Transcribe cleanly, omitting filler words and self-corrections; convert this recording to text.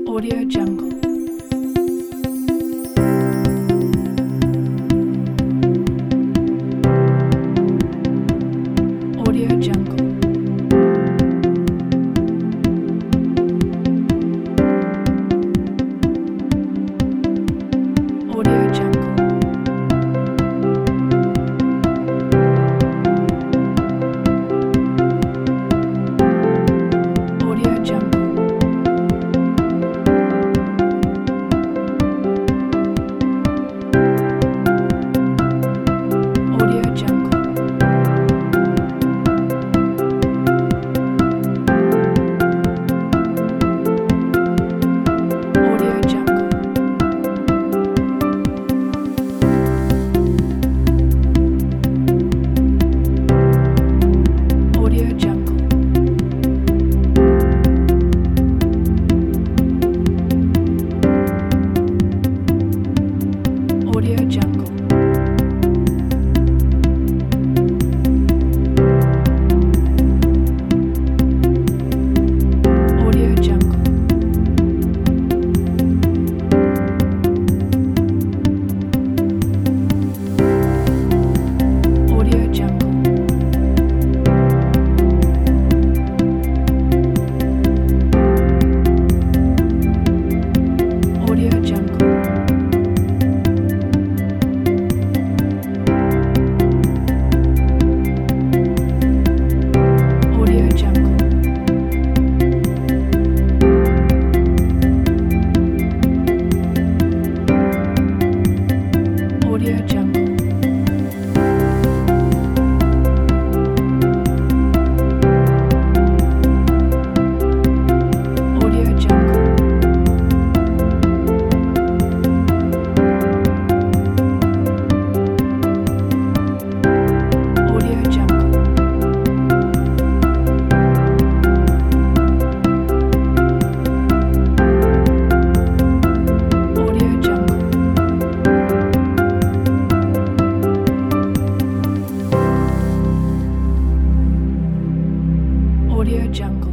Audio Jungle. Audio Jungle. Audio Jungle. Audio Jungle. Audio Jungle. Audio Jungle. Audio Jungle. Audio Jungle. Audio Jungle. Audio Jungle. Audio Jungle. Audio Jungle. Audio Jungle. Audio Jungle. Audio Jungle. Audio Jungle. Audio Jungle.